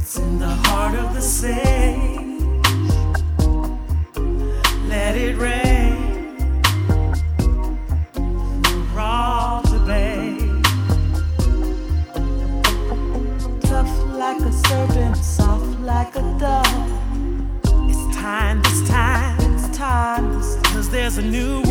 in the heart of the sage. Let it rain, rock the bay. Tough like a serpent, soft like a dove. It's time, this time, it's time, 'cause there's a new